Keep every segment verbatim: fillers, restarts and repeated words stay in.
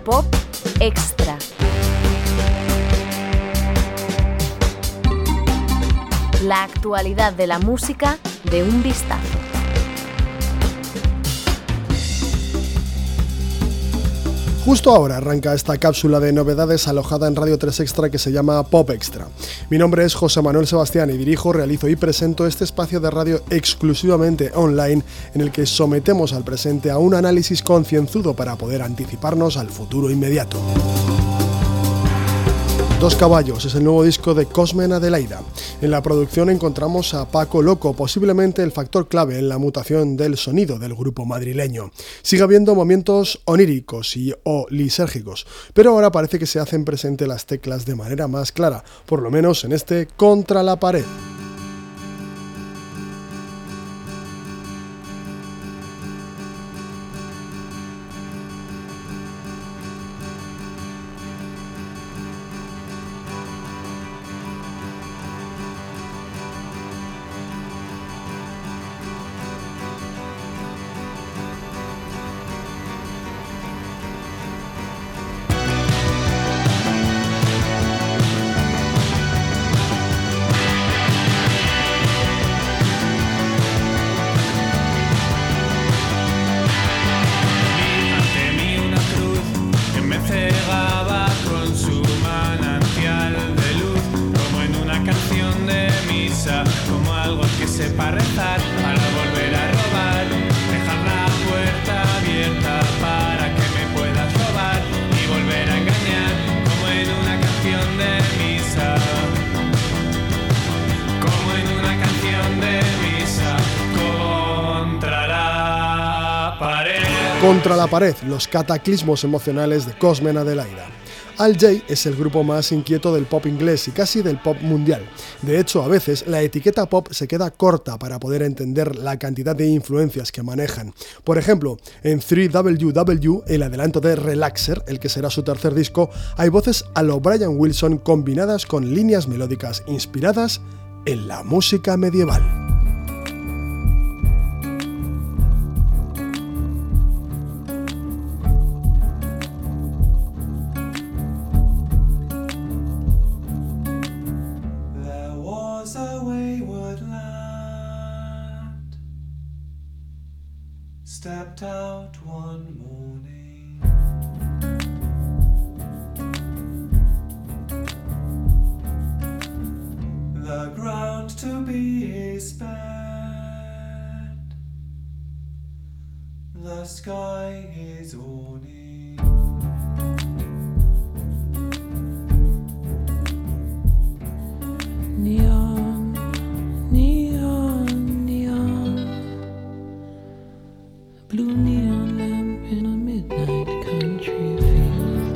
Pop Extra. La actualidad de la música de un vistazo. Justo ahora arranca esta cápsula de novedades alojada en Radio tres Extra que se llama Pop Extra. Mi nombre es José Manuel Sebastián y dirijo, realizo y presento este espacio de radio exclusivamente online en el que sometemos al presente a un análisis concienzudo para poder anticiparnos al futuro inmediato. Dos caballos es el nuevo disco de Cosmen Adelaida. En la producción encontramos a Paco Loco, posiblemente el factor clave en la mutación del sonido del grupo madrileño. Sigue habiendo momentos oníricos y o lisérgicos, pero ahora parece que se hacen presente las teclas de manera más clara, por lo menos en este Contra la pared. Contra la pared, los cataclismos emocionales de Cosmen Adelaida. Al Jay es el grupo más inquieto del pop inglés y casi del pop mundial. De hecho, a veces la etiqueta pop se queda corta para poder entender la cantidad de influencias que manejan. Por ejemplo, en tres W W, el adelanto de Relaxer, el que será su tercer disco, hay voces a lo Brian Wilson combinadas con líneas melódicas inspiradas en la música medieval. Stepped out one morning, the ground to be his bed, the sky his awning. Neon, neon, neon, blue neon lamp in a midnight country field.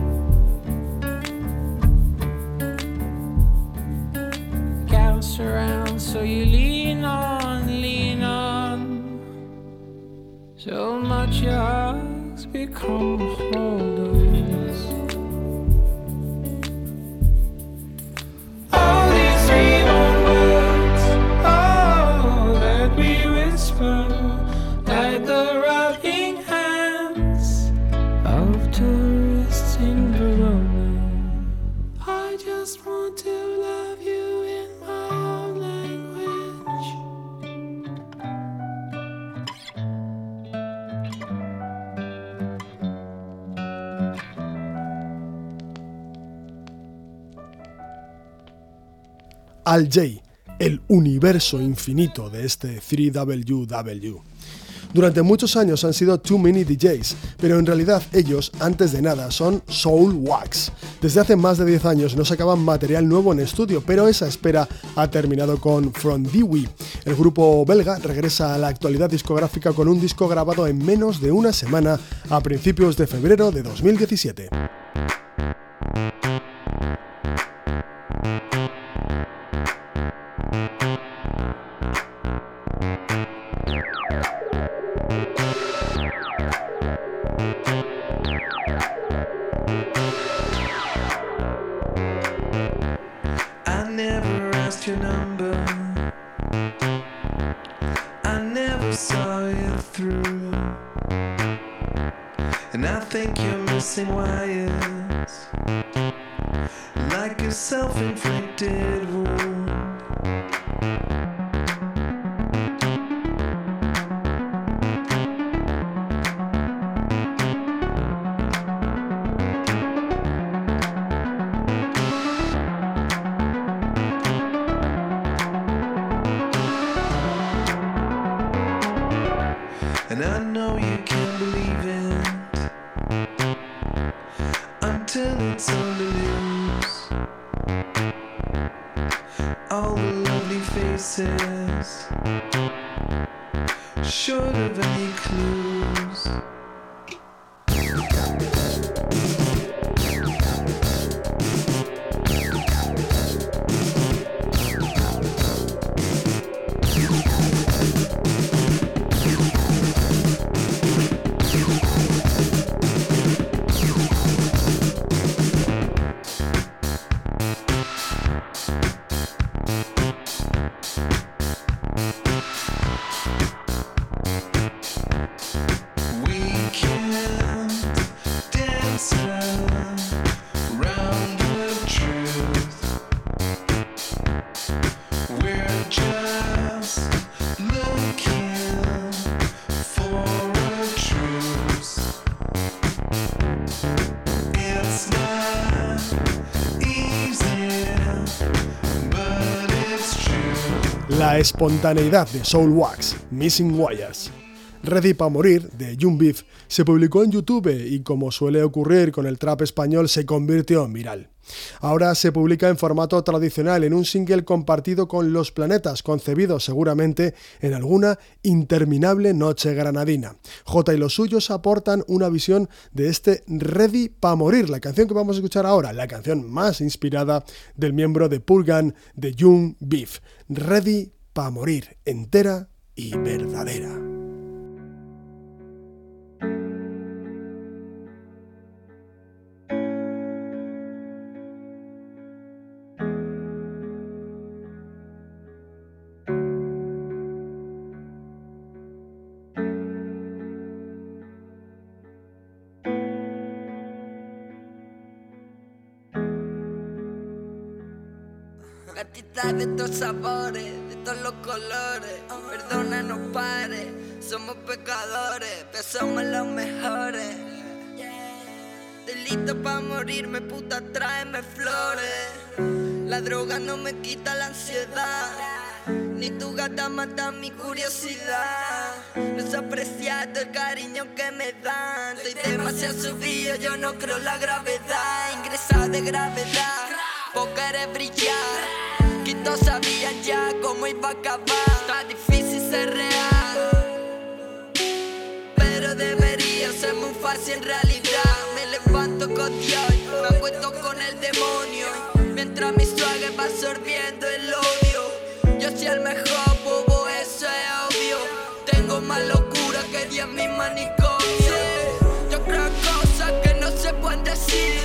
Gals around, so you lean on, lean on. So much your heart's become a hold of yours. All these reborn words, oh, that we whisper, like the rocking hands of tourists in Verona. I just want to love you in my own language. Al Jay, el universo infinito de este tres W W. Durante muchos años han sido Too Many D Js, pero en realidad ellos, antes de nada, son Soul Wax. Desde hace más de diez años no sacaban material nuevo en estudio, pero esa espera ha terminado con From Dewey. El grupo belga regresa a la actualidad discográfica con un disco grabado en menos de una semana a principios de febrero de dos mil diecisiete. Your number, I never saw you through. And I think you're missing wires, like a self-inflicted wound. And I know you can't believe it until it's on the news. All the lovely faces, short of any clues. La espontaneidad de Soul Wax, Missing Wires. Ready pa' morir, de Young Beef, se publicó en YouTube y, como suele ocurrir con el trap español, se convirtió en viral. Ahora se publica en formato tradicional, en un single compartido con Los Planetas, concebido seguramente en alguna interminable noche granadina. Jota y los suyos aportan una visión de este Ready pa' morir, la canción que vamos a escuchar ahora, la canción más inspirada del miembro de Purgan, de Young Beef. Ready pa' morir, entera y verdadera. Gatitas de todos sabores, de todos los colores. Perdona, no pares, somos pecadores, pero somos los mejores. Estoy listo pa' morirme, puta, tráeme flores. La droga no me quita la ansiedad, ni tu gata mata mi curiosidad. No sé apreciar el cariño que me dan. Estoy demasiado subido, yo no creo la gravedad. Ingresada de gravedad, vos querés brillar, que todos sabían ya cómo iba a acabar. Está difícil ser real, pero debería ser muy fácil en realidad. Me levanto con Dios, me acuesto con el demonio, mientras mi suave va absorbiendo el odio. Yo soy el mejor, bobo, eso es obvio. Tengo más locura que diez mil manicomios. Yo creo cosas que no se pueden decir.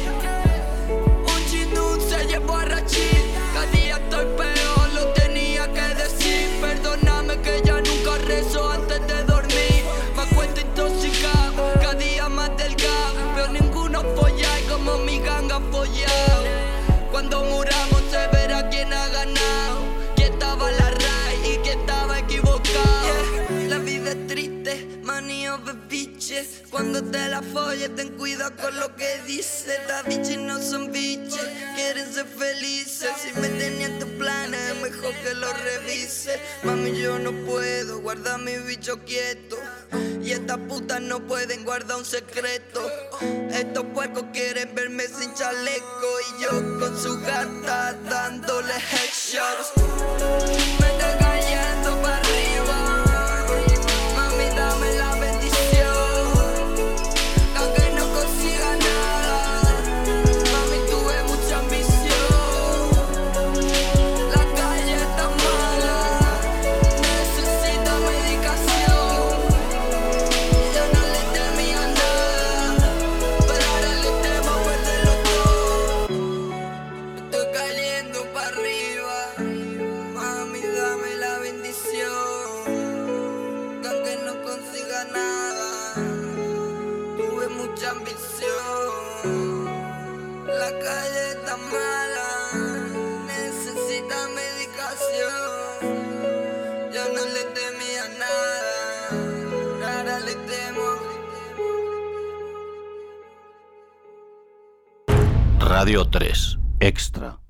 Cada día estoy peor, lo tenía que decir. Perdóname que ya nunca rezo antes de dormir. Me acuesto intoxicado, cada día más delgado. Pero ninguno folla y como mi ganga follado. Cuando muramos se verá quién ha ganado, quién estaba a la raíz y quién estaba equivocado. Yeah. La vida es triste, money over bitches. Cuando te la folles ten cuidado con lo que dices. Las bitches no son bitches, quieren ser felices. Si me tenían tus planes, es mejor que los revises. Mami, yo no puedo guardar mi bicho quieto, y estas putas no pueden guardar un secreto. Estos puercos quieren verme sin chaleco, y yo con su gata dándole headshots. Me estoy cayendo para arriba. Mami, dame la bendición. Mami, mucha ambición. La calle está mala, necesita medicación. Yo no le temía nada, ahora le temo. Radio tres Extra.